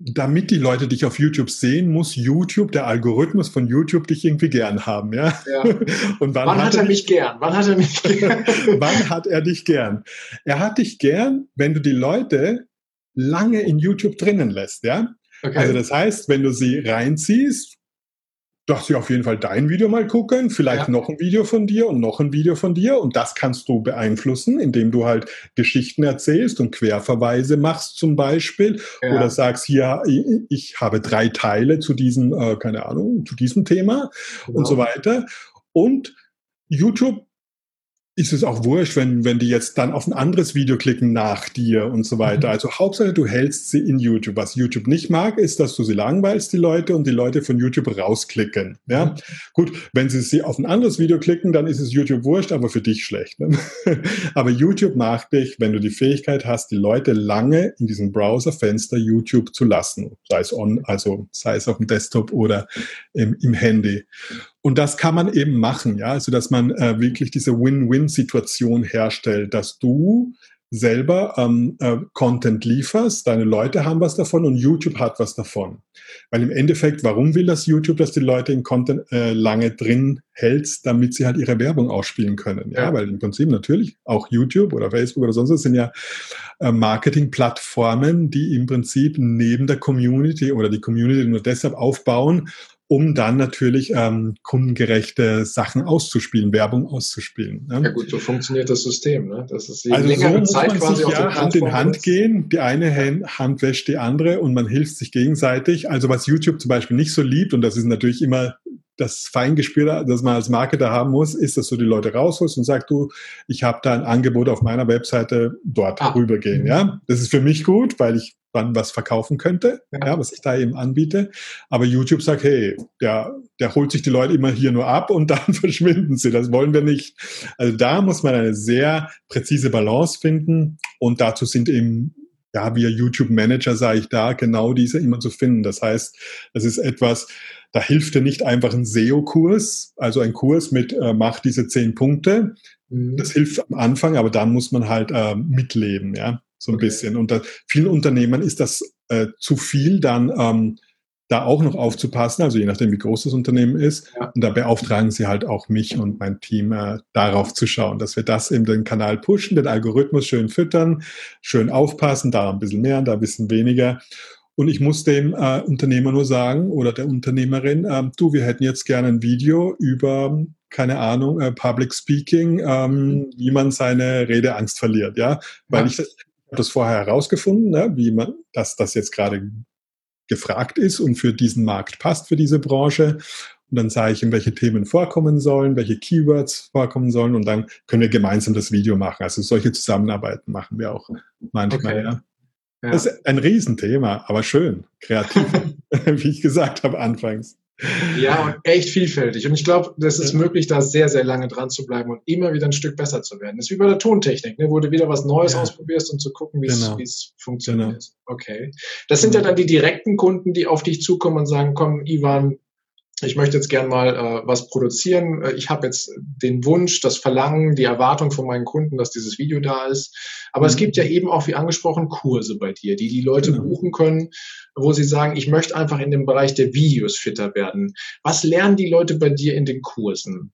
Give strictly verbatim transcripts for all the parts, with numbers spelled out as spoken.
damit die Leute dich auf YouTube sehen, muss YouTube, der Algorithmus von YouTube, dich irgendwie gern haben, ja? Ja. Und wann, Wann hat hat er er dich, mich gern? Wann hat er mich gern? wann hat er dich gern? Er hat dich gern, wenn du die Leute lange in YouTube drinnen lässt, ja? Also Okay. das heißt, wenn du sie reinziehst, dass sie auf jeden Fall dein Video mal gucken, vielleicht Ja. noch ein Video von dir und noch ein Video von dir, und das kannst du beeinflussen, indem du halt Geschichten erzählst und Querverweise machst zum Beispiel, oder Ja. sagst, hier, ich habe drei Teile zu diesem, äh, keine Ahnung, zu diesem Thema und so Genau. weiter. Und YouTube ist es auch wurscht, wenn, wenn die jetzt dann auf ein anderes Video klicken nach dir und so weiter. Mhm. Also Hauptsache, du hältst sie in YouTube. Was YouTube nicht mag, ist, dass du sie langweilst, die Leute, und die Leute von YouTube rausklicken. Ja? Mhm. Gut, wenn sie sie auf ein anderes Video klicken, dann ist es YouTube wurscht, aber für dich schlecht. Ne? Aber YouTube mag dich, wenn du die Fähigkeit hast, die Leute lange in diesem Browserfenster YouTube zu lassen. Sei es on, also sei es auf dem Desktop oder im, im Handy. Und das kann man eben machen, ja, also dass man äh, wirklich diese Win-Win-Situation herstellt, dass du selber ähm, äh, Content lieferst, deine Leute haben was davon und YouTube hat was davon. Weil im Endeffekt, warum will das YouTube, dass die Leute in Content äh, lange drin hältst, damit sie halt ihre Werbung ausspielen können, ja, Ja. weil im Prinzip natürlich auch YouTube oder Facebook oder sonst was sind ja äh, Marketing-Plattformen, die im Prinzip neben der Community oder die Community nur deshalb aufbauen, um dann natürlich ähm, kundengerechte Sachen auszuspielen, Werbung auszuspielen. Ja Ne? gut, so funktioniert das System, ne? Das ist je Also so längere muss Zeit man quasi sich auf der ja Hand in Plattform Hand benutzt. gehen. Die eine Ja. Hand wäscht die andere und man hilft sich gegenseitig. Also was YouTube zum Beispiel nicht so liebt, und das ist natürlich immer das Feingespür, das man als Marketer haben muss, ist, dass du die Leute rausholst und sagst, du, ich habe da ein Angebot auf meiner Webseite, dort Ah. rübergehen. Mhm. Ja, das ist für mich gut, weil ich dann was verkaufen könnte, Ja. ja, was ich da eben anbiete. Aber YouTube sagt, hey, der, der holt sich die Leute immer hier nur ab und dann verschwinden sie. Das wollen wir nicht. Also da muss man eine sehr präzise Balance finden, und dazu sind eben, ja, wir YouTube-Manager, sage ich da, genau diese immer zu finden. Das heißt, das ist etwas, da hilft dir nicht einfach ein S E O-Kurs, also ein Kurs mit, äh, mach diese zehn Punkte. Mhm. Das hilft am Anfang, aber dann muss man halt äh, mitleben, ja, so ein Okay. bisschen. Und da, vielen Unternehmern ist das äh, zu viel, dann ähm, da auch noch aufzupassen, also je nachdem, wie groß das Unternehmen ist. Ja. Und da beauftragen sie halt auch mich und mein Team, äh, darauf zu schauen, dass wir das in den Kanal pushen, den Algorithmus schön füttern, schön aufpassen, da ein bisschen mehr, da ein bisschen weniger. Und ich muss dem äh, Unternehmer nur sagen oder der Unternehmerin, ähm, du, wir hätten jetzt gerne ein Video über, keine Ahnung, äh, Public Speaking, ähm, wie man seine Redeangst verliert, ja, weil Ja. ich, ich habe das vorher herausgefunden, ne, wie man, dass das jetzt gerade gefragt ist und für diesen Markt passt, für diese Branche. Und dann sage ich ihm, welche Themen vorkommen sollen, welche Keywords vorkommen sollen, und dann können wir gemeinsam das Video machen. Also solche Zusammenarbeiten machen wir auch manchmal, Okay. ja. Ja. Das ist ein Riesenthema, aber schön, kreativ, wie ich gesagt habe anfangs. Ja, und echt vielfältig. Und ich glaube, das ist Ja. möglich, da sehr, sehr lange dran zu bleiben und immer wieder ein Stück besser zu werden. Das ist wie bei der Tontechnik, ne, wo du wieder was Neues Ja. ausprobierst, um zu gucken, wie es Genau. wie es funktioniert. Genau. Okay. Das sind ja Genau. dann die direkten Kunden, die auf dich zukommen und sagen, komm, Ivan, ich möchte jetzt gern mal äh, was produzieren. Äh, Ich habe jetzt den Wunsch, das Verlangen, die Erwartung von meinen Kunden, dass dieses Video da ist. Aber es Mhm. gibt ja eben auch, wie angesprochen, Kurse bei dir, die die Leute Genau. buchen können, wo sie sagen, ich möchte einfach in dem Bereich der Videos fitter werden. Was lernen die Leute bei dir in den Kursen?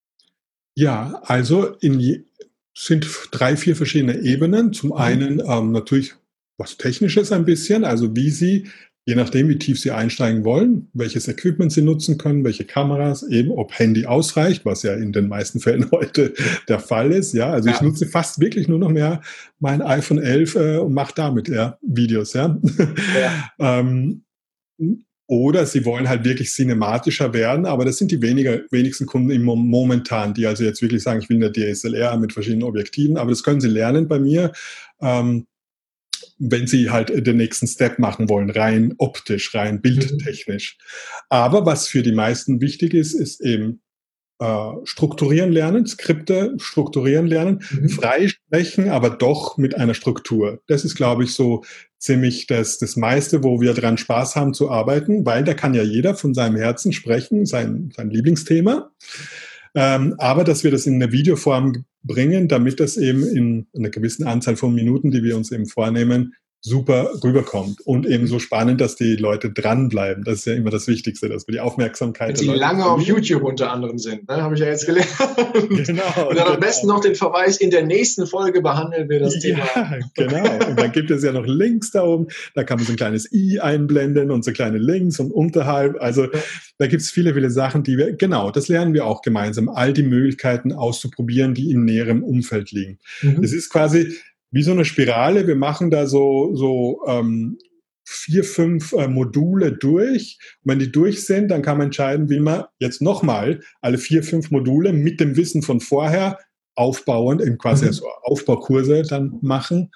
Ja, also in je, sind drei, vier verschiedene Ebenen. Zum Mhm. einen ähm, natürlich was Technisches ein bisschen, also wie Sie, je nachdem, wie tief Sie einsteigen wollen, welches Equipment Sie nutzen können, welche Kameras, eben ob Handy ausreicht, was ja in den meisten Fällen heute der Fall ist. Ja, also ich Ja. nutze fast wirklich nur noch mehr mein iPhone elf äh, und mache damit ja, Videos. Ja. Ja. ähm, Oder sie wollen halt wirklich cinematischer werden, aber das sind die weniger, wenigsten Kunden im Mom- momentan, die also jetzt wirklich sagen, ich will eine D S L R mit verschiedenen Objektiven, aber das können sie lernen bei mir, ähm, wenn sie halt den nächsten Step machen wollen, rein optisch, rein Mhm. bildtechnisch. Aber was für die meisten wichtig ist, ist eben äh, strukturieren lernen, Skripte strukturieren lernen, Mhm. frei sprechen, aber doch mit einer Struktur. Das ist, glaube ich, so ziemlich das, das meiste, wo wir dran Spaß haben zu arbeiten, weil da kann ja jeder von seinem Herzen sprechen, sein, sein Lieblingsthema. Ähm, aber dass wir das in eine Videoform bringen, damit das eben in einer gewissen Anzahl von Minuten, die wir uns eben vornehmen, super rüberkommt und eben so spannend, dass die Leute dranbleiben. Das ist ja immer das Wichtigste, dass wir die Aufmerksamkeit der Leute lange auf YouTube unter anderem sind, ne? Habe ich ja jetzt gelernt. Genau. Und dann am genau. besten noch den Verweis, in der nächsten Folge behandeln wir das Thema. Ja, genau. Und dann gibt es ja noch Links da oben, da kann man so ein kleines i einblenden und so kleine Links und unterhalb. Also da gibt es viele, viele Sachen, die wir, genau, das lernen wir auch gemeinsam, all die Möglichkeiten auszuprobieren, die in näherem Umfeld liegen. Mhm. Es ist quasi wie so eine Spirale. Wir machen da so, so ähm, vier, fünf äh, Module durch. Und wenn die durch sind, dann kann man entscheiden, wie man jetzt nochmal alle vier, fünf Module mit dem Wissen von vorher aufbauend, eben quasi mhm. so Aufbaukurse dann machen.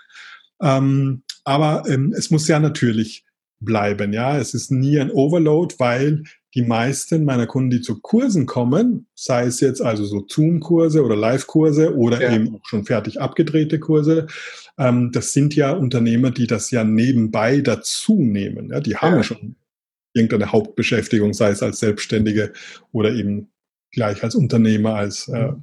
Ähm, aber ähm, es muss ja natürlich bleiben. Ja, es ist nie ein Overload, weil die meisten meiner Kunden, die zu Kursen kommen, sei es jetzt also so Zoom-Kurse oder Live-Kurse oder ja. eben auch schon fertig abgedrehte Kurse, ähm, das sind ja Unternehmer, die das ja nebenbei dazu nehmen. Ja, die haben ja. ja schon irgendeine Hauptbeschäftigung, sei es als Selbstständige oder eben gleich als Unternehmer, als äh,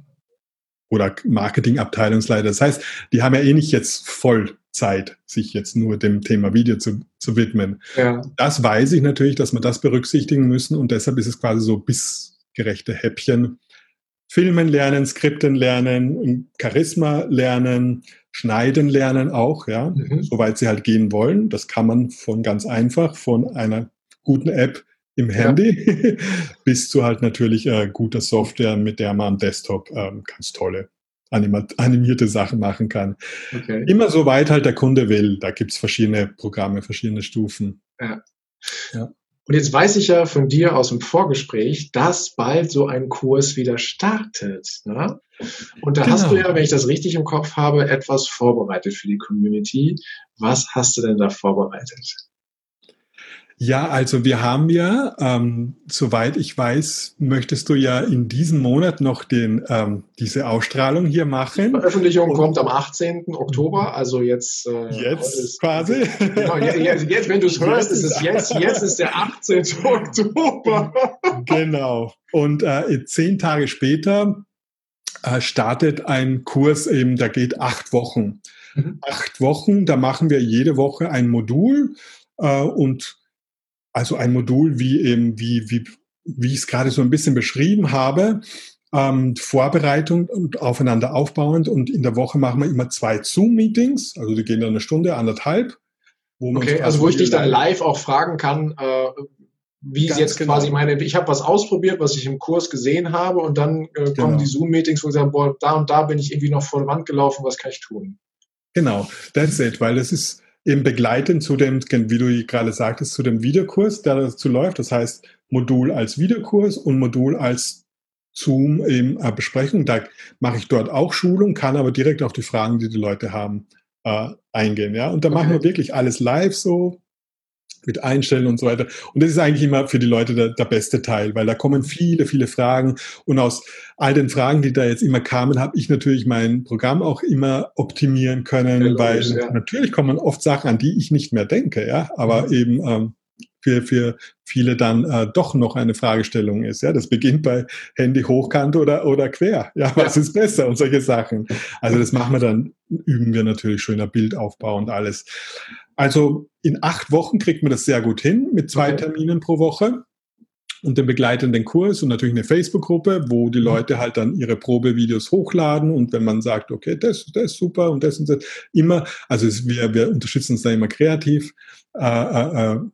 oder Marketingabteilungsleiter. Das heißt, die haben ja eh nicht jetzt voll Zeit, sich jetzt nur dem Thema Video zu, zu widmen. Ja. Das weiß ich natürlich, dass wir das berücksichtigen müssen und deshalb ist es quasi so bissgerechte Häppchen. Filmen lernen, Skripten lernen, Charisma lernen, schneiden lernen auch, ja, mhm. soweit sie halt gehen wollen. Das kann man von ganz einfach, von einer guten App im Handy ja. bis zu halt natürlich äh, guter Software, mit der man am Desktop ähm, ganz tolle animierte Sachen machen kann. Okay. Immer so weit halt der Kunde will. Da gibt es verschiedene Programme, verschiedene Stufen. Ja. Ja. Und jetzt weiß ich ja von dir aus dem Vorgespräch, dass bald so ein Kurs wieder startet. Ne? Und da genau. hast du ja, wenn ich das richtig im Kopf habe, etwas vorbereitet für die Community. Was hast du denn da vorbereitet? Ja, also wir haben ja, ähm, soweit ich weiß, möchtest du ja in diesem Monat noch den, ähm, diese Ausstrahlung hier machen. Die Veröffentlichung und kommt am achtzehnten Oktober, also jetzt. Äh, jetzt ist, quasi. Genau, jetzt, jetzt wenn du es hörst, ist es jetzt, jetzt ist der achtzehnte Oktober. Genau. Und äh, zehn Tage später äh, startet ein Kurs eben, der geht acht Wochen. Mhm. Acht Wochen, da machen wir jede Woche ein Modul äh, und also ein Modul, wie eben, wie, wie, wie ich es gerade so ein bisschen beschrieben habe, ähm, Vorbereitung und aufeinander aufbauend. Und in der Woche machen wir immer zwei Zoom-Meetings, also die gehen dann eine Stunde, anderthalb. Wo man okay, also wo ich dich dann live auch fragen kann, äh, wie es jetzt genau. quasi meine, ich habe was ausprobiert, was ich im Kurs gesehen habe und dann äh, kommen genau. die Zoom-Meetings, wo ich sage, boah, da und da bin ich irgendwie noch vor der Wand gelaufen, was kann ich tun? Genau, that's it, weil das ist eben begleitend zu dem, wie du gerade sagtest, zu dem Videokurs, der dazu läuft. Das heißt, Modul als Videokurs und Modul als Zoom eben äh, Besprechung. Da mache ich dort auch Schulung, kann aber direkt auf die Fragen, die die Leute haben, äh, eingehen. Ja? Und da okay. machen wir wirklich alles live so, mit Einstellen und so weiter. Und das ist eigentlich immer für die Leute der, der beste Teil, weil da kommen viele, viele Fragen. Und aus all den Fragen, die da jetzt immer kamen, habe ich natürlich mein Programm auch immer optimieren können, ja, weil logisch, ja. natürlich kommen oft Sachen, an die ich nicht mehr denke, ja, aber mhm. eben ähm, für, für viele dann äh, doch noch eine Fragestellung ist. Ja, das beginnt bei Handy hochkant oder, oder quer. Ja, was ja. ist besser und solche Sachen. Also das machen wir dann, üben wir natürlich schöner Bildaufbau und alles. Also in acht Wochen kriegt man das sehr gut hin mit zwei okay. Terminen pro Woche und den begleitenden Kurs und natürlich eine Facebook-Gruppe, wo die Leute halt dann ihre Probevideos hochladen und wenn man sagt, okay, das, das ist super und das und das, immer, also es, wir, wir unterstützen uns da immer kreativ, äh, äh, äh,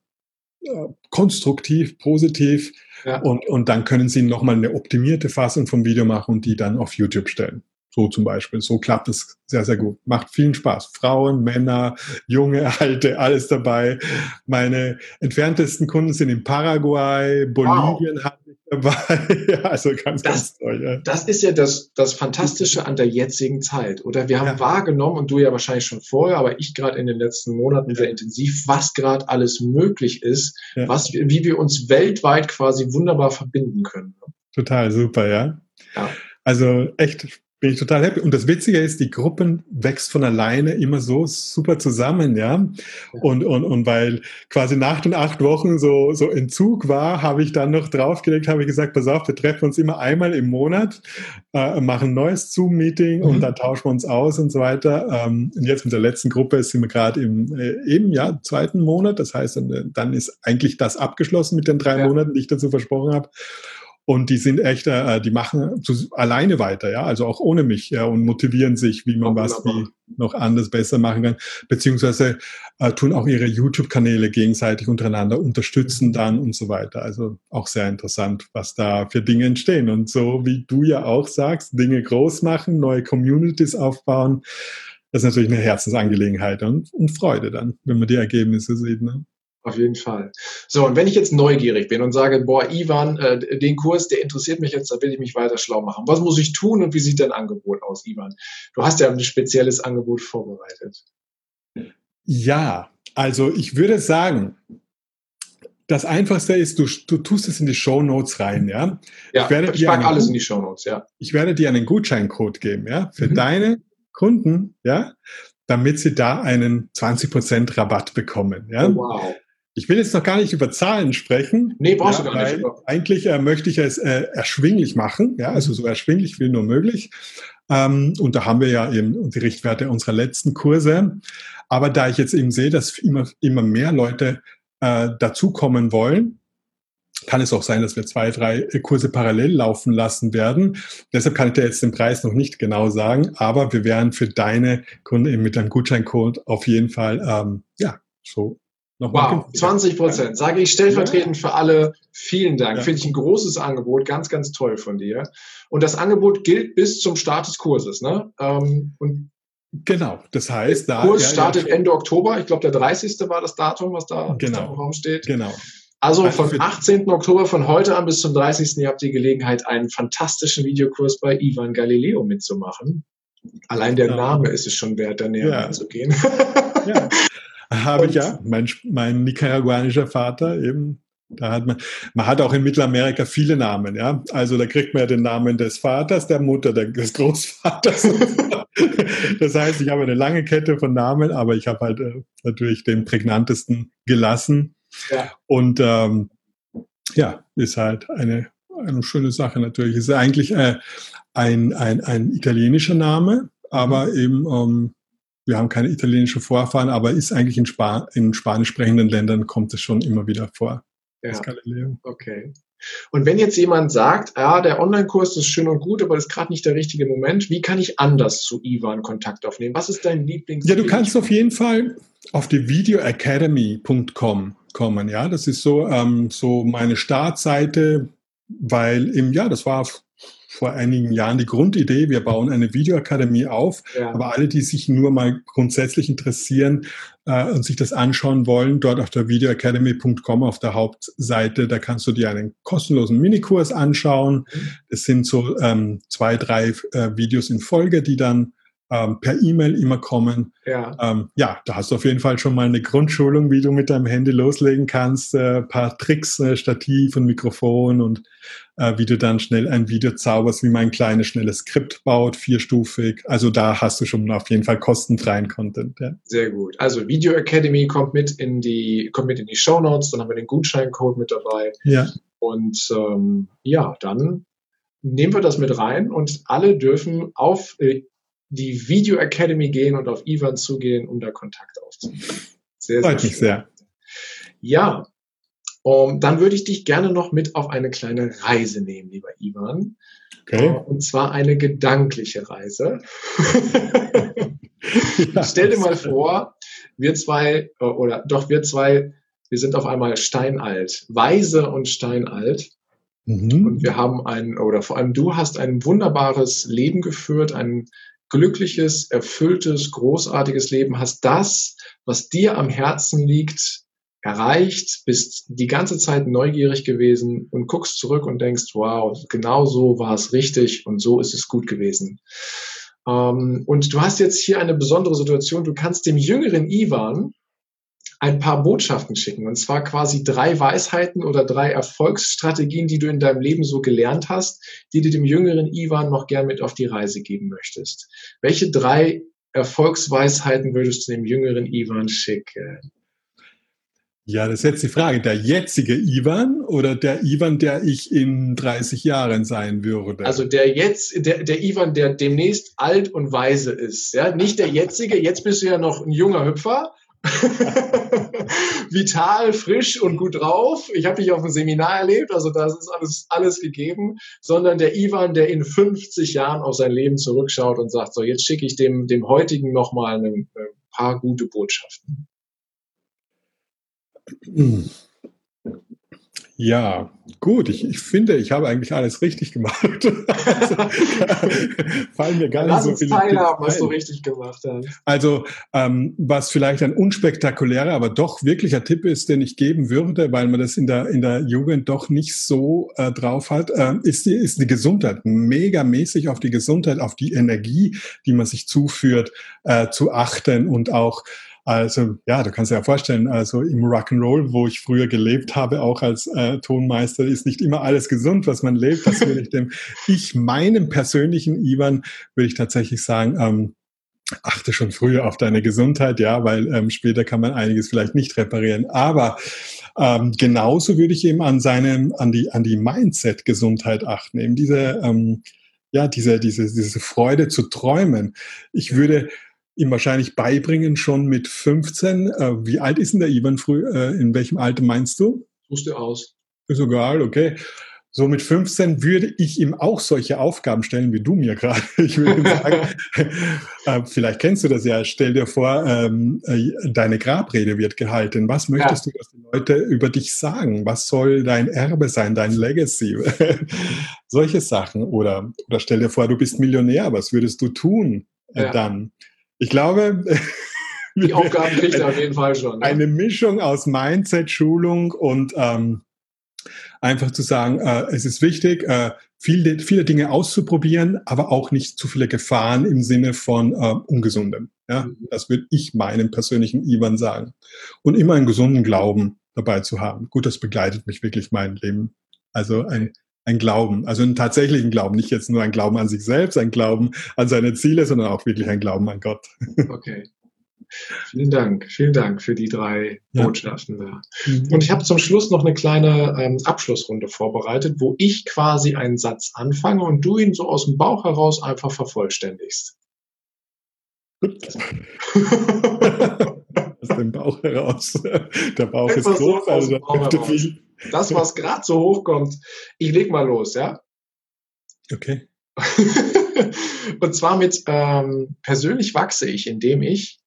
konstruktiv, positiv ja. und, und dann können Sie nochmal eine optimierte Fassung vom Video machen und die dann auf YouTube stellen. So zum Beispiel. So klappt es sehr, sehr gut. Macht vielen Spaß. Frauen, Männer, Junge, Alte, alles dabei. Meine entferntesten Kunden sind in Paraguay, Bolivien wow. habe ich dabei. Ja, also ganz, das, ganz toll. Ja. Das ist ja das, das Fantastische an der jetzigen Zeit. Oder wir haben ja. wahrgenommen, und du ja wahrscheinlich schon vorher, aber ich gerade in den letzten Monaten ja. sehr intensiv, was gerade alles möglich ist, ja. was, wie wir uns weltweit quasi wunderbar verbinden können. Total super, ja. Ja. Also echt bin ich total happy. Und das Witzige ist, die Gruppen wächst von alleine immer so super zusammen, ja. Und, und, und weil quasi nach den acht Wochen so, so Entzug war, habe ich dann noch draufgelegt, habe ich gesagt, pass auf, wir treffen uns immer einmal im Monat, äh, machen ein neues Zoom-Meeting und mhm. dann tauschen wir uns aus und so weiter. Ähm, und jetzt mit der letzten Gruppe sind wir gerade im äh, eben, ja, zweiten Monat. Das heißt, dann, dann ist eigentlich das abgeschlossen mit den drei ja. Monaten, die ich dazu versprochen habe. Und die sind echt, äh, die machen zu, alleine weiter, ja, also auch ohne mich, ja, und motivieren sich, wie man oh, was wie noch anders besser machen kann, beziehungsweise äh, tun auch ihre YouTube-Kanäle gegenseitig untereinander unterstützen dann und so weiter. Also auch sehr interessant, was da für Dinge entstehen. Und so wie du ja auch sagst, Dinge groß machen, neue Communities aufbauen, das ist natürlich eine Herzensangelegenheit und, und Freude dann, wenn man die Ergebnisse sieht, ne? Auf jeden Fall. So, und wenn ich jetzt neugierig bin und sage, boah, Ivan, äh, den Kurs, der interessiert mich jetzt, da will ich mich weiter schlau machen. Was muss ich tun und wie sieht dein Angebot aus, Ivan? Du hast ja ein spezielles Angebot vorbereitet. Ja, also ich würde sagen, das Einfachste ist, du, du tust es in die Shownotes rein, ja? Ja, ich, werde ich dir packe alles in die Shownotes, ja. Ich werde dir einen Gutscheincode geben, ja, für mhm. deine Kunden, ja, damit sie da einen zwanzig Prozent Rabatt bekommen, ja. Oh, wow. Ich will jetzt noch gar nicht über Zahlen sprechen. Nee, brauchst ja, du gar nicht. Eigentlich äh, möchte ich es äh, erschwinglich machen, ja, also so erschwinglich wie nur möglich. Ähm, und da haben wir ja eben die Richtwerte unserer letzten Kurse. Aber da ich jetzt eben sehe, dass immer, immer mehr Leute äh, dazukommen wollen, kann es auch sein, dass wir zwei, drei Kurse parallel laufen lassen werden. Deshalb kann ich dir jetzt den Preis noch nicht genau sagen, aber wir werden für deine Kunden eben mit einem Gutscheincode auf jeden Fall, ähm, ja, so Wow, zwanzig Prozent, sage ich stellvertretend ja. für alle. Vielen Dank. Ja. Finde ich ein großes Angebot, ganz, ganz toll von dir. Und das Angebot gilt bis zum Start des Kurses, ne? Ähm, und genau, das heißt, der Kurs da, ja, startet ja, Ende Oktober. Ich glaube, der dreißigste war das Datum, was da, genau. was da im Raum steht. Genau. Also, also vom achtzehnten Oktober, von heute an bis zum dreißigsten Ihr habt die Gelegenheit, einen fantastischen Videokurs bei Ivan Galileo mitzumachen. Allein der genau. Name ist es schon wert, da näher ja. reinzugehen. Ja. Habe ich ja, mein, mein nicaraguanischer Vater eben, da hat man, man hat auch in Mittelamerika viele Namen, ja, also da kriegt man ja den Namen des Vaters, der Mutter, des Großvaters. Das heißt, ich habe eine lange Kette von Namen, aber ich habe halt äh, natürlich den prägnantesten gelassen. Ja. Und ähm, ja, ist halt eine, eine schöne Sache natürlich. Ist eigentlich äh, ein, ein, ein italienischer Name, aber mhm. eben ähm, wir haben keine italienischen Vorfahren, aber ist eigentlich in, Span in spanisch sprechenden Ländern kommt es schon immer wieder vor. Ja. Das Galileo. Okay. Und wenn jetzt jemand sagt, ja, der Online-Kurs ist schön und gut, aber das ist gerade nicht der richtige Moment, wie kann ich anders zu Ivan Kontakt aufnehmen? Was ist dein Lieblings? Ja, du kannst auf jeden Fall auf die video academy punkt com kommen. Ja, das ist so, ähm, so meine Startseite, weil im, ja, das war vor einigen Jahren die Grundidee, wir bauen eine Videoakademie auf, ja. aber alle, die sich nur mal grundsätzlich interessieren äh, und sich das anschauen wollen, dort auf der video academy punkt com auf der Hauptseite, da kannst du dir einen kostenlosen Minikurs anschauen. Es sind so ähm, zwei, drei äh, Videos in Folge, die dann ähm, per E-Mail immer kommen. Ja. Ähm, ja, da hast du auf jeden Fall schon mal eine Grundschulung, wie du mit deinem Handy loslegen kannst, äh, ein paar Tricks, äh, Stativ und Mikrofon und äh, wie du dann schnell ein Video zauberst, wie man ein kleines, schnelles Skript baut, vierstufig. Also da hast du schon auf jeden Fall kostenfreien Content. Ja. Sehr gut. Also Video Academy kommt mit in die, kommt mit in die Shownotes, dann haben wir den Gutscheincode mit dabei. Ja. Und ähm, ja, dann nehmen wir das mit rein und alle dürfen auf äh, die Video Academy gehen und auf Ivan zugehen, um da Kontakt aufzunehmen. Sehr, Freut sehr mich sehr. Ja, um, dann würde ich dich gerne noch mit auf eine kleine Reise nehmen, lieber Ivan. Okay. Uh, und zwar eine gedankliche Reise. Ja, stell dir mal vor, wir zwei, uh, oder doch wir zwei, wir sind auf einmal steinalt, weise und steinalt. Mhm. Und wir haben ein, oder vor allem du hast ein wunderbares Leben geführt, ein glückliches, erfülltes, großartiges Leben, hast das, was dir am Herzen liegt, erreicht, bist die ganze Zeit neugierig gewesen und guckst zurück und denkst, wow, genau so war es richtig und so ist es gut gewesen. Ähm, und du hast jetzt hier eine besondere Situation, du kannst dem jüngeren Ivan ein paar Botschaften schicken. Und zwar quasi drei Weisheiten oder drei Erfolgsstrategien, die du in deinem Leben so gelernt hast, die du dem jüngeren Ivan noch gern mit auf die Reise geben möchtest. Welche drei Erfolgsweisheiten würdest du dem jüngeren Ivan schicken? Ja, das ist jetzt die Frage. Der jetzige Ivan oder der Ivan, der ich in dreißig Jahren sein würde? Also der jetzt, der, der Ivan, der demnächst alt und weise ist. Ja? Nicht der jetzige, jetzt bist du ja noch ein junger Hüpfer. Vital, frisch und gut drauf. Ich habe dich auf dem Seminar erlebt, also das ist alles, alles gegeben, sondern der Ivan, der in fünfzig Jahren auf sein Leben zurückschaut und sagt, so jetzt schicke ich dem, dem heutigen nochmal ein, ein paar gute Botschaften. Ja, gut. Ich, ich finde, ich habe eigentlich alles richtig gemacht. Also, fallen mir gar Lass nicht uns so viele teilhaben, was ein. du richtig gemacht hast. Also, ähm, was vielleicht ein unspektakulärer, aber doch wirklicher Tipp ist, den ich geben würde, weil man das in der, in der Jugend doch nicht so äh, drauf hat, äh, ist, die, ist die Gesundheit. Megamäßig auf die Gesundheit, auf die Energie, die man sich zuführt, äh, zu achten und auch Also ja, du kannst dir ja vorstellen, also im Rock'n'Roll, wo ich früher gelebt habe, auch als äh, Tonmeister, ist nicht immer alles gesund, was man lebt. Das würde ich dem, ich meinem persönlichen Ivan, würde ich tatsächlich sagen, ähm, achte schon früher auf deine Gesundheit, ja, weil ähm, später kann man einiges vielleicht nicht reparieren. Aber ähm, genauso würde ich eben an seinem, an die, an die Mindset-Gesundheit achten, eben diese, ähm, ja, diese, diese, diese Freude zu träumen. Ich würde ihm wahrscheinlich beibringen, schon mit fünfzehn. Äh, wie alt ist denn der Ivan früh? Äh, in welchem Alter meinst du? Suchst du aus. Ist egal, okay. So mit fünfzehn würde ich ihm auch solche Aufgaben stellen, wie du mir gerade. Ich würde ihm sagen, äh, vielleicht kennst du das ja, stell dir vor, ähm, äh, deine Grabrede wird gehalten. Was möchtest ja. du, dass die Leute über dich sagen? Was soll dein Erbe sein, dein Legacy? Solche Sachen. Oder, oder stell dir vor, du bist Millionär. Was würdest du tun äh, ja. dann? Ich glaube, die Aufgaben kriegt er auf jeden Fall schon. Eine ja? Mischung aus Mindset, Schulung und ähm, einfach zu sagen, äh, es ist wichtig, äh, viele, viele Dinge auszuprobieren, aber auch nicht zu viele Gefahren im Sinne von äh, Ungesundem. Ja? Mhm. Das würde ich meinem persönlichen Ivan sagen. Und immer einen gesunden Glauben dabei zu haben. Gut, das begleitet mich wirklich mein Leben. Also ein Ein Glauben, also einen tatsächlichen Glauben, nicht jetzt nur ein Glauben an sich selbst, ein Glauben an seine Ziele, sondern auch wirklich ein Glauben an Gott. Okay. Vielen Dank, vielen Dank für die drei ja. Botschaften da. Mhm. Und ich habe zum Schluss noch eine kleine ähm, Abschlussrunde vorbereitet, wo ich quasi einen Satz anfange und du ihn so aus dem Bauch heraus einfach vervollständigst. Gut. Aus dem Bauch heraus. Der Bauch ist groß, so also da könnte viel. Das, was gerade so hochkommt, ich leg mal los, ja? Okay. Und zwar mit ähm, persönlich wachse ich, indem ich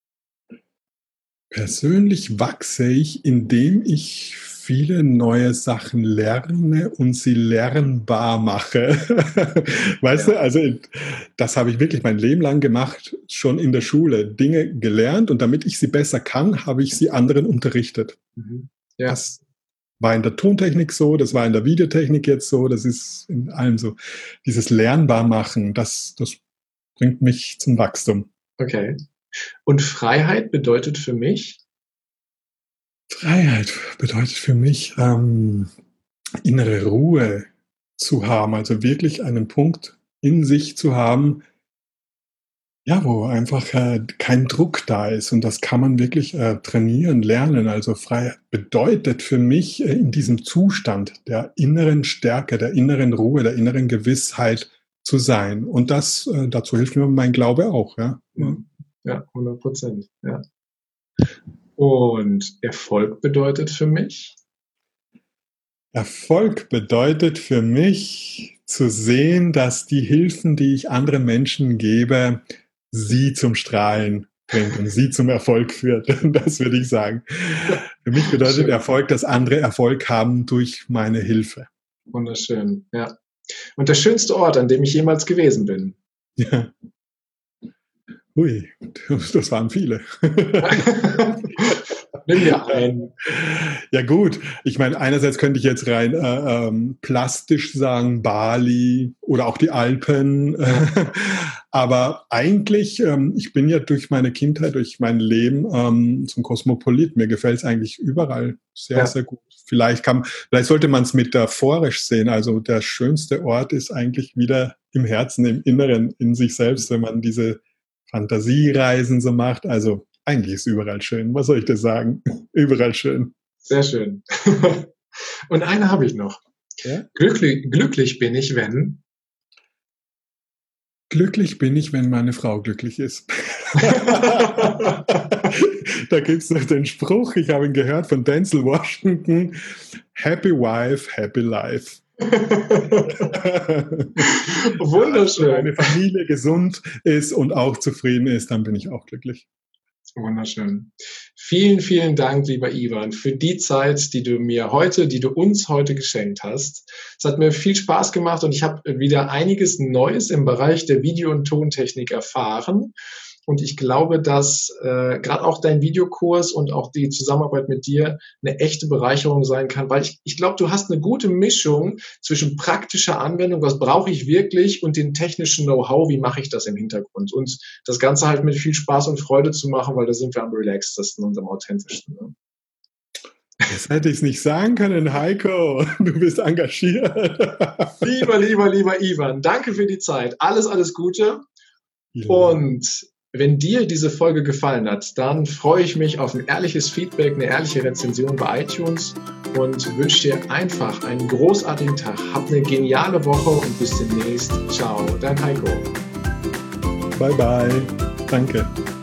Persönlich wachse ich, indem ich viele neue Sachen lerne und sie lernbar mache. Weißt ja. du, also das habe ich wirklich mein Leben lang gemacht, schon in der Schule. Dinge gelernt und damit ich sie besser kann, habe ich sie anderen unterrichtet. Mhm. Ja. Das war in der Tontechnik so, das war in der Videotechnik jetzt so, das ist in allem so. Dieses lernbar machen, das, das bringt mich zum Wachstum. Okay. Und Freiheit bedeutet für mich? Freiheit bedeutet für mich, ähm, innere Ruhe zu haben, also wirklich einen Punkt in sich zu haben, ja, wo einfach äh, kein Druck da ist und das kann man wirklich äh, trainieren, lernen. Also Freiheit bedeutet für mich äh, in diesem Zustand der inneren Stärke, der inneren Ruhe, der inneren Gewissheit zu sein. Und das, äh, dazu hilft mir mein Glaube auch, ja. Ja, hundert Prozent, ja. Und Erfolg bedeutet für mich? Erfolg bedeutet für mich zu sehen, dass die Hilfen, die ich anderen Menschen gebe, sie zum Strahlen bringt und sie zum Erfolg führt. Das würde ich sagen. Für mich bedeutet Schön. Erfolg, dass andere Erfolg haben durch meine Hilfe. Wunderschön, ja. Und der schönste Ort, an dem ich jemals gewesen bin? Ja. Ui, das waren viele. Nimm dir ein. Ja gut, ich meine, einerseits könnte ich jetzt rein äh, ähm, plastisch sagen, Bali oder auch die Alpen, Ja. aber eigentlich, ähm, ich bin ja durch meine Kindheit, durch mein Leben ähm, zum Kosmopolit. Mir gefällt es eigentlich überall sehr, Ja. sehr gut. Vielleicht kann, vielleicht sollte man es metaphorisch sehen. Also der schönste Ort ist eigentlich wieder im Herzen, im Inneren, in sich selbst, wenn man diese Fantasiereisen so macht. Also eigentlich ist überall schön. Was soll ich dir sagen? Überall schön. Sehr schön. Und eine habe ich noch. Ja? Glücklich, glücklich bin ich, wenn... Glücklich bin ich, wenn meine Frau glücklich ist. Da gibt es noch den Spruch, ich habe ihn gehört von Denzel Washington, Happy Wife, Happy Life. Wunderschön. Wenn meine Familie gesund ist und auch zufrieden ist, dann bin ich auch glücklich. Wunderschön. Vielen, vielen Dank, lieber Ivan, für die Zeit, die du mir heute, die du uns heute geschenkt hast. Es hat mir viel Spaß gemacht und ich habe wieder einiges Neues im Bereich der Video- und Tontechnik erfahren. Und ich glaube, dass äh, gerade auch dein Videokurs und auch die Zusammenarbeit mit dir eine echte Bereicherung sein kann, weil ich, ich glaube, du hast eine gute Mischung zwischen praktischer Anwendung, was brauche ich wirklich, und dem technischen Know-how, wie mache ich das im Hintergrund. Und das Ganze halt mit viel Spaß und Freude zu machen, weil da sind wir am relaxtesten und am authentischsten. Ne? Das hätte ich es nicht sagen können, Heiko. Du bist engagiert. Lieber, lieber, lieber Ivan, danke für die Zeit. Alles, alles Gute. Ja. Und wenn dir diese Folge gefallen hat, dann freue ich mich auf ein ehrliches Feedback, eine ehrliche Rezension bei iTunes und wünsche dir einfach einen großartigen Tag. Hab eine geniale Woche und bis demnächst. Ciao, dein Heiko. Bye, bye. Danke.